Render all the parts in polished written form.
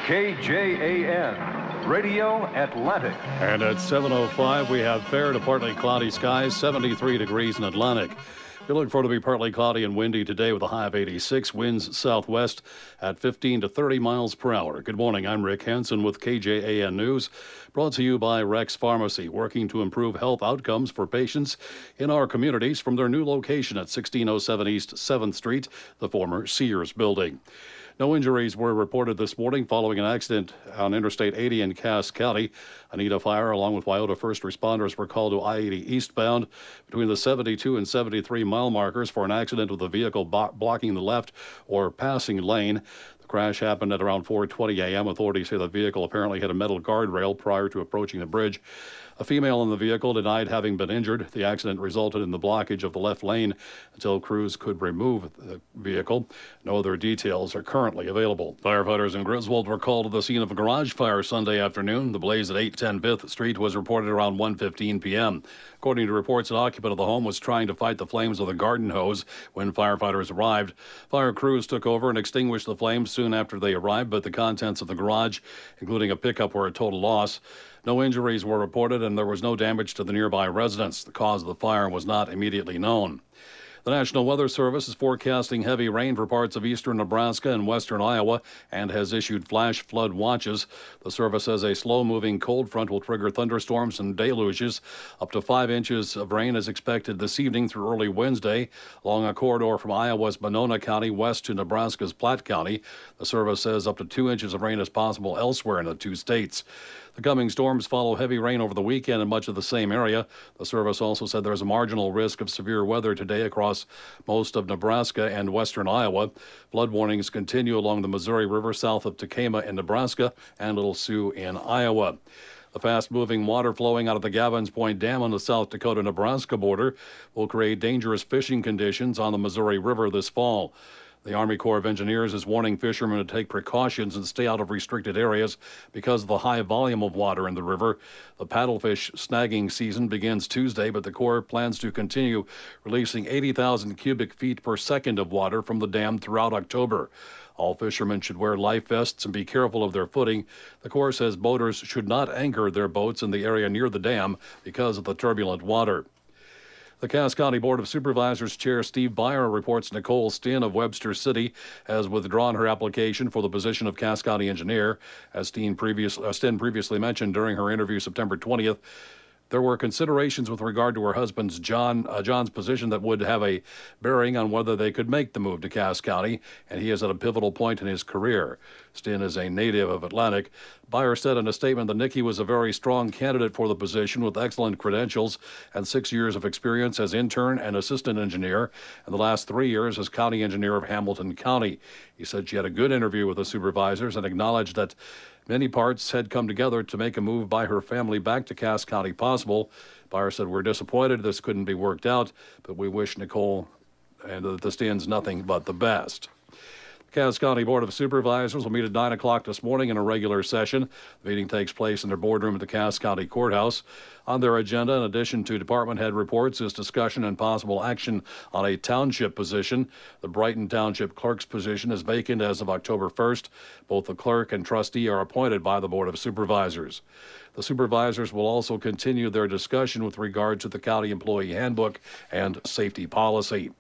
KJAN, Radio Atlantic. And at 7:05, we have fair to partly cloudy skies, 73 degrees in Atlantic. We look for it to be partly cloudy and windy today with a high of 86, winds southwest at 15 to 30 miles per hour. Good morning, I'm Rick Hansen with KJAN News, brought to you by Rex Pharmacy, working to improve health outcomes for patients in our communities from their new location at 1607 East 7th Street, the former Sears building. No injuries were reported this morning following an accident on Interstate 80 in Cass County. Anita Fire, along with Wyoto first responders, were called to I-80 eastbound between the 72 and 73 mile markers for an accident with a vehicle blocking the left or passing lane. The crash happened at around 4:20 a.m. Authorities say the vehicle apparently hit a metal guardrail prior to approaching the bridge. A female in the vehicle denied having been injured. The accident resulted in the blockage of the left lane until crews could remove the vehicle. No other details are currently available. Firefighters in Griswold were called to the scene of a garage fire Sunday afternoon. The blaze at 810 5th Street was reported around 1:15 p.m. According to reports, an occupant of the home was trying to fight the flames with a garden hose when firefighters arrived. Fire crews took over and extinguished the flames soon after they arrived, but the contents of the garage, including a pickup, were a total loss. No injuries were reported, and there was no damage to the nearby residents. The cause of the fire was not immediately known. The National Weather Service is forecasting heavy rain for parts of eastern Nebraska and western Iowa and has issued flash flood watches. The service says a slow-moving cold front will trigger thunderstorms and deluges. Up to 5 inches of rain is expected this evening through early Wednesday along a corridor from Iowa's Monona County west to Nebraska's Platte County. The service says up to 2 inches of rain is possible elsewhere in the two states. The coming storms follow heavy rain over the weekend in much of the same area. The service also said there's a marginal risk of severe weather today across most of Nebraska and western Iowa. Flood warnings continue along the Missouri River south of Tacoma in Nebraska and Little Sioux in Iowa. The fast-moving water flowing out of the Gavins Point Dam on the South Dakota-Nebraska border will create dangerous fishing conditions on the Missouri River this fall. The Army Corps of Engineers is warning fishermen to take precautions and stay out of restricted areas because of the high volume of water in the river. The paddlefish snagging season begins Tuesday, but the Corps plans to continue releasing 80,000 cubic feet per second of water from the dam throughout October. All fishermen should wear life vests and be careful of their footing. The Corps says boaters should not anchor their boats in the area near the dam because of the turbulent water. The Cass County Board of Supervisors Chair Steve Byer reports Nicole Stinn of Webster City has withdrawn her application for the position of Cass County Engineer. As Stinn previously mentioned during her interview September 20th, there were considerations with regard to her husband's John's position that would have a bearing on whether they could make the move to Cass County, and he is at a pivotal point in his career. Stinn is a native of Atlantic. Byer said in a statement that Nikki was a very strong candidate for the position with excellent credentials and 6 years of experience as intern and assistant engineer, and the last 3 years as county engineer of Hamilton County. He said she had a good interview with the supervisors and acknowledged that many parts had come together to make a move by her family back to Cass County possible. Byer said, "We're disappointed this couldn't be worked out, but we wish Nicole and the Stinns nothing but the best." The Cass County Board of Supervisors will meet at 9 o'clock this morning in a regular session. The meeting takes place in their boardroom at the Cass County Courthouse. On their agenda, in addition to department head reports, is discussion and possible action on a township position. The Brighton Township clerk's position is vacant as of October 1st. Both the clerk and trustee are appointed by the Board of Supervisors. The supervisors will also continue their discussion with regard to the county employee handbook and safety policy.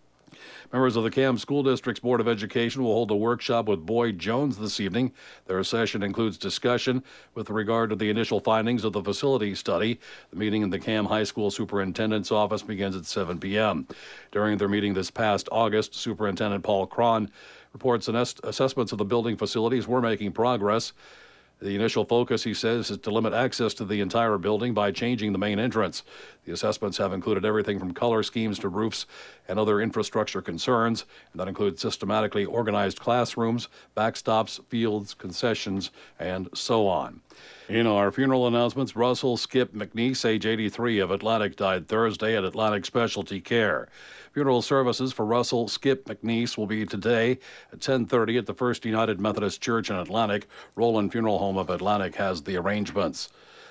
Members of the Cam School District's Board of Education will hold a workshop with Boyd Jones this evening. Their session includes discussion with regard to the initial findings of the facility study. The meeting in the Cam High School Superintendent's office begins at 7 p.m. During their meeting this past August, Superintendent Paul Cron reports assessments of the building facilities were making progress. The initial focus, he says, is to limit access to the entire building by changing the main entrance. The assessments have included everything from color schemes to roofs and other infrastructure concerns, and that includes systematically organized classrooms, backstops, fields, concessions, and so on. In our funeral announcements, Russell Skip McNeese, age 83, of Atlantic, died Thursday at Atlantic Specialty Care. Funeral services for Russell Skip McNeese will be today at 10:30 at the First United Methodist Church in Atlantic. Roland Funeral Home of Atlantic has the arrangements.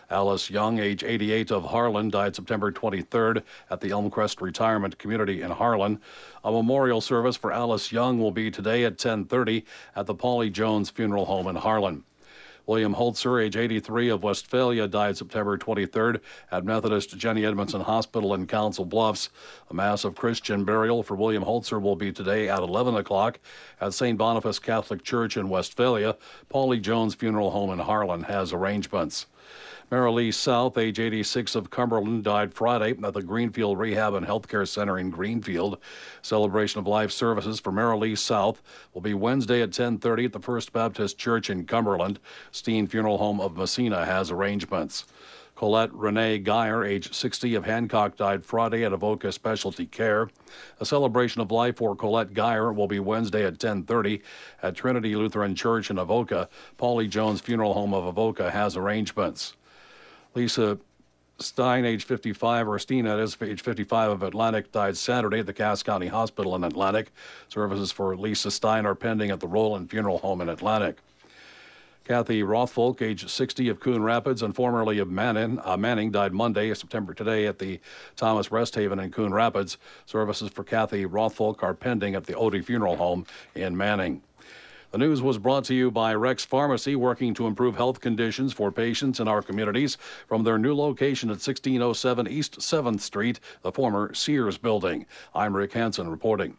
Alice Young, age 88, of Harlan, died September 23rd at the Elmcrest Retirement Community in Harlan. A memorial service for Alice Young will be today at 10:30 at the Polly Jones Funeral Home in Harlan. William Holzer, age 83, of Westphalia, died September 23rd at Methodist Jenny Edmondson Hospital in Council Bluffs. A mass of Christian burial for William Holzer will be today at 11 o'clock at St. Boniface Catholic Church in Westphalia. Polly Jones Funeral Home in Harlan has arrangements. Marilee South, age 86, of Cumberland, died Friday at the Greenfield Rehab and Healthcare Center in Greenfield. Celebration of life services for Marilee South will be Wednesday at 10:30 at the First Baptist Church in Cumberland. Steen Funeral Home of Messina has arrangements. Colette Renee Geyer, age 60, of Hancock, died Friday at Avoca Specialty Care. A celebration of life for Colette Geyer will be Wednesday at 10:30 at Trinity Lutheran Church in Avoca. Polly Jones Funeral Home of Avoca has arrangements. Lisa Stein, age 55, or Steen, that is, age 55, of Atlantic, died Saturday at the Cass County Hospital in Atlantic. Services for Lisa Stein are pending at the Roland Funeral Home in Atlantic. Kathy Rothfolk, age 60, of Coon Rapids and formerly of Manning, died Monday, September today, at the Thomas Resthaven in Coon Rapids. Services for Kathy Rothfolk are pending at the Odie Funeral Home in Manning. The news was brought to you by Rex Pharmacy, working to improve health conditions for patients in our communities from their new location at 1607 East 7th Street, the former Sears building. I'm Rick Hansen reporting.